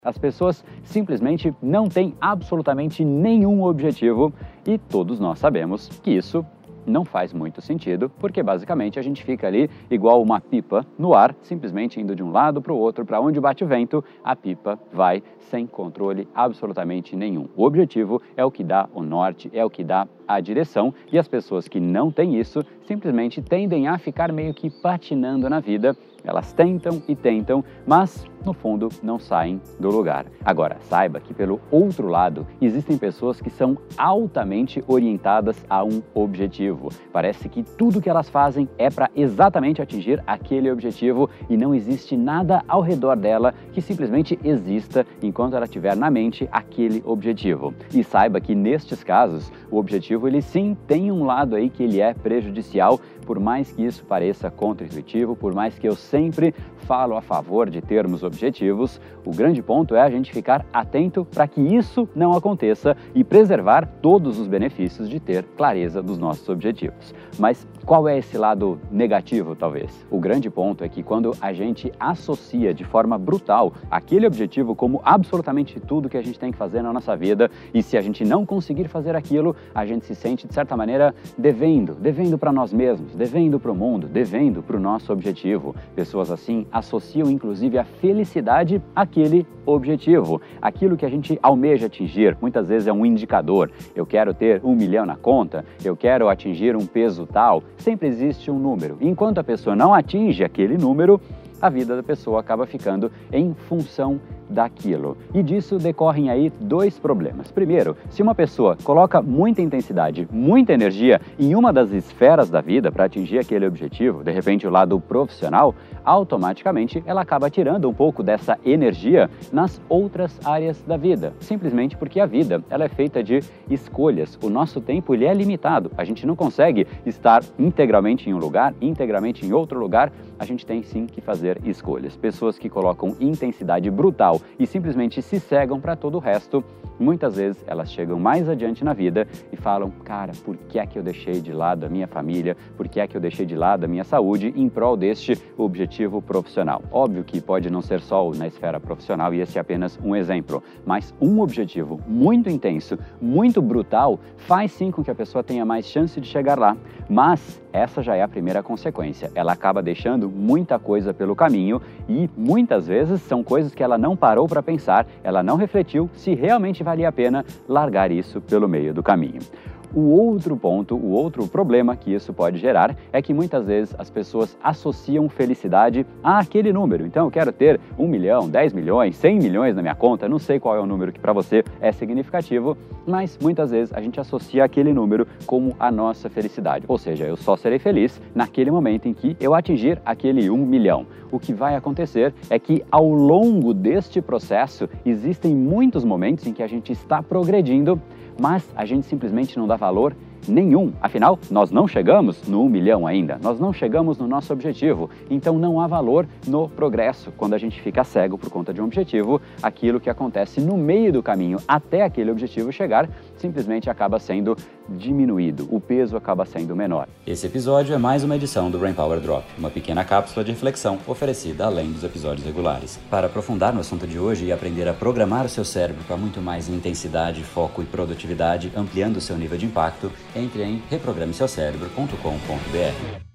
As pessoas simplesmente não têm absolutamente nenhum objetivo e todos nós sabemos que isso não faz muito sentido, porque basicamente a gente fica ali igual uma pipa no ar, simplesmente indo de um lado para o outro, para onde bate o vento, a pipa vai sem controle absolutamente nenhum. O objetivo é o que dá o norte, é o que dá a direção, e as pessoas que não têm isso simplesmente tendem a ficar meio que patinando na vida. Elas tentam e tentam, mas no fundo não saem do lugar. Agora, saiba que pelo outro lado existem pessoas que são altamente orientadas a um objetivo. Parece que tudo que elas fazem é para exatamente atingir aquele objetivo e não existe nada ao redor dela que simplesmente exista enquanto ela tiver na mente aquele objetivo. E saiba que nestes casos, o objetivo ele sim tem um lado aí que ele é prejudicial, por mais que isso pareça contra-intuitivo, por mais que eu sempre falo a favor de termos objetivos, o grande ponto é a gente ficar atento para que isso não aconteça e preservar todos os benefícios de ter clareza dos nossos objetivos. Mas qual é esse lado negativo, talvez? O grande ponto é que quando a gente associa de forma brutal aquele objetivo como absolutamente tudo que a gente tem que fazer na nossa vida, e se a gente não conseguir fazer aquilo, a gente se sente, de certa maneira, devendo para nós mesmos, devendo para o mundo, devendo para o nosso objetivo. Pessoas assim associam inclusive a felicidade àquele objetivo. Aquilo que a gente almeja atingir, muitas vezes é um indicador. Eu quero ter 1 milhão na conta, eu quero atingir um peso tal. Sempre existe um número. E enquanto a pessoa não atinge aquele número, a vida da pessoa acaba ficando em função daquilo. E disso decorrem aí dois problemas. Primeiro, se uma pessoa coloca muita intensidade, muita energia em uma das esferas da vida para atingir aquele objetivo, de repente o lado profissional, automaticamente ela acaba tirando um pouco dessa energia nas outras áreas da vida. Simplesmente porque a vida ela é feita de escolhas. O nosso tempo ele é limitado. A gente não consegue estar integralmente em um lugar, integralmente em outro lugar. A gente tem sim que fazer escolhas. Pessoas que colocam intensidade brutal e simplesmente se cegam para todo o resto, muitas vezes elas chegam mais adiante na vida e falam, cara, por que é que eu deixei de lado a minha família, por que é que eu deixei de lado a minha saúde em prol deste objetivo profissional? Óbvio que pode não ser só na esfera profissional e esse é apenas um exemplo, mas um objetivo muito intenso, muito brutal, faz sim com que a pessoa tenha mais chance de chegar lá, mas essa já é a primeira consequência. Ela acaba deixando muita coisa pelo caminho e muitas vezes são coisas que ela não parou para pensar, ela não refletiu se realmente valia a pena largar isso pelo meio do caminho. O outro ponto, o outro problema que isso pode gerar é que muitas vezes as pessoas associam felicidade àquele número. Então eu quero ter 1 milhão, 10 milhões, 100 milhões na minha conta, não sei qual é o número que para você é significativo, mas muitas vezes a gente associa aquele número como a nossa felicidade. Ou seja, eu só serei feliz naquele momento em que eu atingir aquele 1 milhão. O que vai acontecer é que ao longo deste processo existem muitos momentos em que a gente está progredindo, mas a gente simplesmente não dá valor nenhum. Afinal, nós não chegamos no 1 milhão ainda, nós não chegamos no nosso objetivo, então não há valor no progresso. Quando a gente fica cego por conta de um objetivo, aquilo que acontece no meio do caminho até aquele objetivo chegar, simplesmente acaba sendo diminuído, o peso acaba sendo menor. Esse episódio é mais uma edição do Brain Power Drop, uma pequena cápsula de reflexão oferecida além dos episódios regulares. Para aprofundar no assunto de hoje e aprender a programar o seu cérebro para muito mais intensidade, foco e produtividade, ampliando o seu nível de impacto, entre em reprogrameseucerebro.com.br.